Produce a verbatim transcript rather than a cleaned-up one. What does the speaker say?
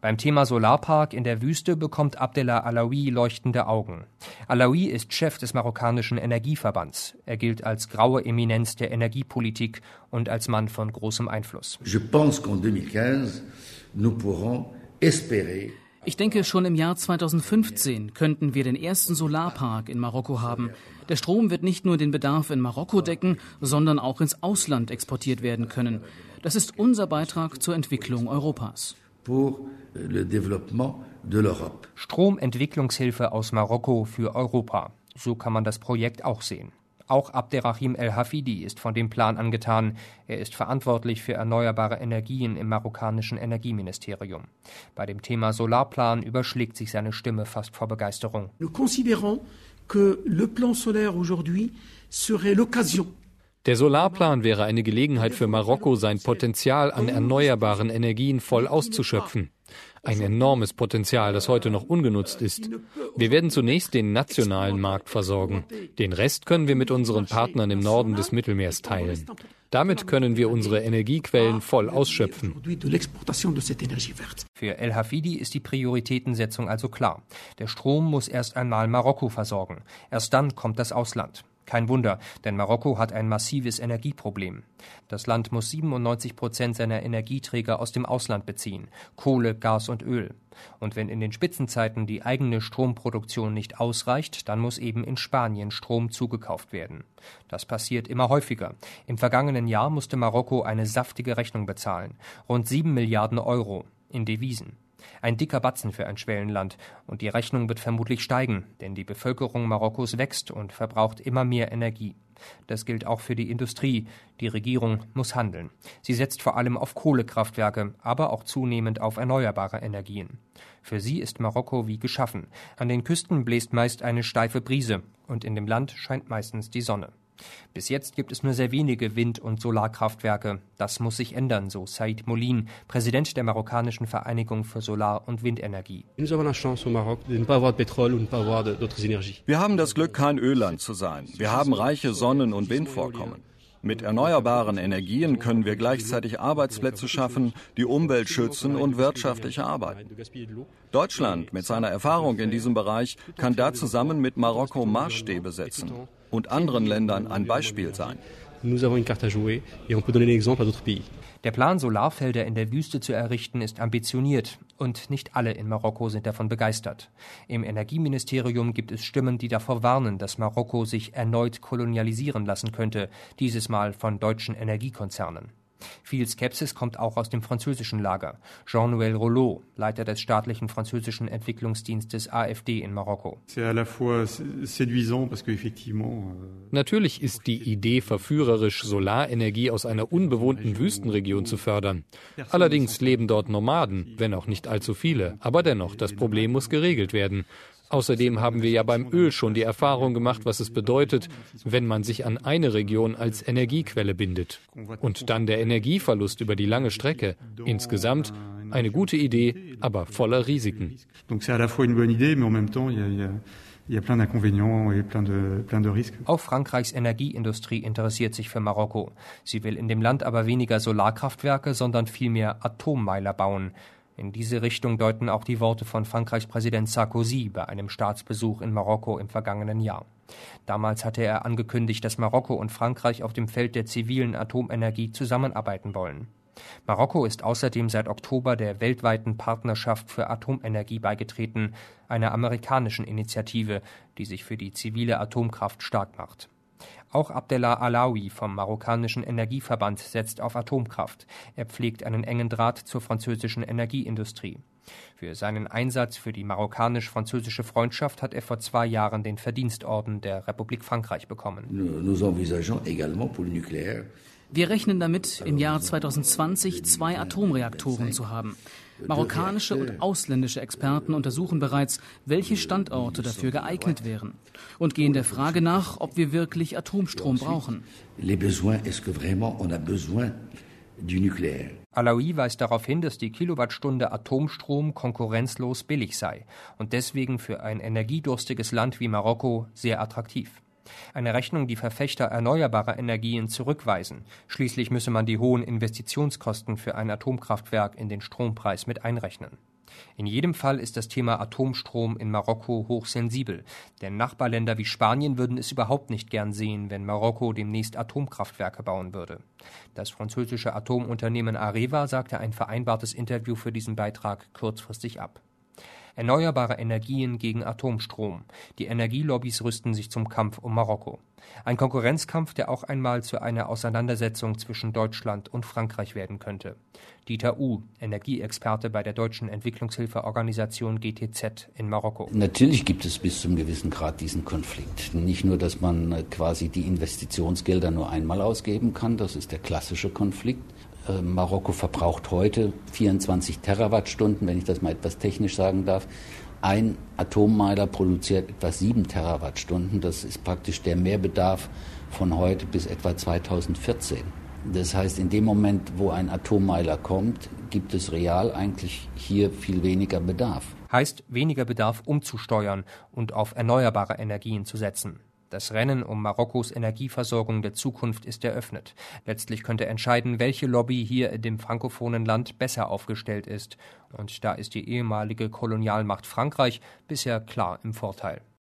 Beim Thema Solarpark in der Wüste bekommt Abdellah Alaoui leuchtende Augen. Alaoui ist Chef des marokkanischen Energieverbands. Er gilt als graue Eminenz der Energiepolitik und als Mann von großem Einfluss. Je pense qu'en deux mille quinze, nous pourrons espérer. Ich denke, schon im Jahr zweitausendfünfzehn könnten wir den ersten Solarpark in Marokko haben. Der Strom wird nicht nur den Bedarf in Marokko decken, sondern auch ins Ausland exportiert werden können. Das ist unser Beitrag zur Entwicklung Europas. Pour le développement de l'Europe. Stromentwicklungshilfe aus Marokko für Europa. So kann man das Projekt auch sehen. Auch Abderrahim El-Hafidi ist von dem Plan angetan. Er ist verantwortlich für erneuerbare Energien im marokkanischen Energieministerium. Bei dem Thema Solarplan überschlägt sich seine Stimme fast vor Begeisterung. Nous considérons que le plan solaire aujourd'hui serait l'occasion. Der Solarplan wäre eine Gelegenheit für Marokko, sein Potenzial an erneuerbaren Energien voll auszuschöpfen. Ein enormes Potenzial, das heute noch ungenutzt ist. Wir werden zunächst den nationalen Markt versorgen. Den Rest können wir mit unseren Partnern im Norden des Mittelmeers teilen. Damit können wir unsere Energiequellen voll ausschöpfen. Für El-Hafidi ist die Prioritätensetzung also klar. Der Strom muss erst einmal Marokko versorgen. Erst dann kommt das Ausland. Kein Wunder, denn Marokko hat ein massives Energieproblem. Das Land muss siebenundneunzig Prozent seiner Energieträger aus dem Ausland beziehen: Kohle, Gas und Öl. Und wenn in den Spitzenzeiten die eigene Stromproduktion nicht ausreicht, dann muss eben in Spanien Strom zugekauft werden. Das passiert immer häufiger. Im vergangenen Jahr musste Marokko eine saftige Rechnung bezahlen: rund sieben Milliarden Euro in Devisen. Ein dicker Batzen für ein Schwellenland. Und die Rechnung wird vermutlich steigen, denn die Bevölkerung Marokkos wächst und verbraucht immer mehr Energie. Das gilt auch für die Industrie. Die Regierung muss handeln. Sie setzt vor allem auf Kohlekraftwerke, aber auch zunehmend auf erneuerbare Energien. Für sie ist Marokko wie geschaffen. An den Küsten bläst meist eine steife Brise und in dem Land scheint meistens die Sonne. Bis jetzt gibt es nur sehr wenige Wind- und Solarkraftwerke. Das muss sich ändern, so Said Moulin, Präsident der marokkanischen Vereinigung für Solar- und Windenergie. Wir haben das Glück, kein Ölland zu sein. Wir haben reiche Sonnen- und Windvorkommen. Mit erneuerbaren Energien können wir gleichzeitig Arbeitsplätze schaffen, die Umwelt schützen und wirtschaftlich arbeiten. Deutschland mit seiner Erfahrung in diesem Bereich kann da zusammen mit Marokko Maßstäbe setzen und anderen Ländern ein Beispiel sein. Der Plan, Solarfelder in der Wüste zu errichten, ist ambitioniert und nicht alle in Marokko sind davon begeistert. Im Energieministerium gibt es Stimmen, die davor warnen, dass Marokko sich erneut kolonialisieren lassen könnte, dieses Mal von deutschen Energiekonzernen. Viel Skepsis kommt auch aus dem französischen Lager. Jean-Noël Rolot, Leiter des staatlichen französischen Entwicklungsdienstes A F D in Marokko. Natürlich ist die Idee verführerisch, Solarenergie aus einer unbewohnten Wüstenregion zu fördern. Allerdings leben dort Nomaden, wenn auch nicht allzu viele. Aber dennoch, das Problem muss geregelt werden. Außerdem haben wir ja beim Öl schon die Erfahrung gemacht, was es bedeutet, wenn man sich an eine Region als Energiequelle bindet. Und dann der Energieverlust über die lange Strecke. Insgesamt eine gute Idee, aber voller Risiken. Auch Frankreichs Energieindustrie interessiert sich für Marokko. Sie will in dem Land aber weniger Solarkraftwerke, sondern vielmehr Atommeiler bauen. In diese Richtung deuten auch die Worte von Frankreichs Präsident Sarkozy bei einem Staatsbesuch in Marokko im vergangenen Jahr. Damals hatte er angekündigt, dass Marokko und Frankreich auf dem Feld der zivilen Atomenergie zusammenarbeiten wollen. Marokko ist außerdem seit Oktober der weltweiten Partnerschaft für Atomenergie beigetreten, einer amerikanischen Initiative, die sich für die zivile Atomkraft stark macht. Auch Abdellah Alaoui vom marokkanischen Energieverband setzt auf Atomkraft. Er pflegt einen engen Draht zur französischen Energieindustrie. Für seinen Einsatz für die marokkanisch-französische Freundschaft hat er vor zwei Jahren den Verdienstorden der Republik Frankreich bekommen. Wir rechnen damit, im Jahr zweitausendzwanzig zwei Atomreaktoren zu haben. Marokkanische und ausländische Experten untersuchen bereits, welche Standorte dafür geeignet wären und gehen der Frage nach, ob wir wirklich Atomstrom brauchen. Alaoui weist darauf hin, dass die Kilowattstunde Atomstrom konkurrenzlos billig sei und deswegen für ein energiedurstiges Land wie Marokko sehr attraktiv. Eine Rechnung, die Verfechter erneuerbarer Energien zurückweisen. Schließlich müsse man die hohen Investitionskosten für ein Atomkraftwerk in den Strompreis mit einrechnen. In jedem Fall ist das Thema Atomstrom in Marokko hochsensibel, denn Nachbarländer wie Spanien würden es überhaupt nicht gern sehen, wenn Marokko demnächst Atomkraftwerke bauen würde. Das französische Atomunternehmen Areva sagte ein vereinbartes Interview für diesen Beitrag kurzfristig ab. Erneuerbare Energien gegen Atomstrom. Die Energielobbys rüsten sich zum Kampf um Marokko. Ein Konkurrenzkampf, der auch einmal zu einer Auseinandersetzung zwischen Deutschland und Frankreich werden könnte. Dieter U., Energieexperte bei der deutschen Entwicklungshilfeorganisation G T Z in Marokko. Natürlich gibt es bis zum gewissen Grad diesen Konflikt. Nicht nur, dass man quasi die Investitionsgelder nur einmal ausgeben kann, das ist der klassische Konflikt. Marokko verbraucht heute vierundzwanzig Terawattstunden, wenn ich das mal etwas technisch sagen darf. Ein Atommeiler produziert etwa sieben Terawattstunden. Das ist praktisch der Mehrbedarf von heute bis etwa zweitausendvierzehn. Das heißt, in dem Moment, wo ein Atommeiler kommt, gibt es real eigentlich hier viel weniger Bedarf. Heißt weniger Bedarf umzusteuern und auf erneuerbare Energien zu setzen. Das Rennen um Marokkos Energieversorgung der Zukunft ist eröffnet. Letztlich könnte entscheiden, welche Lobby hier in dem frankophonen Land besser aufgestellt ist. Und da ist die ehemalige Kolonialmacht Frankreich bisher klar im Vorteil.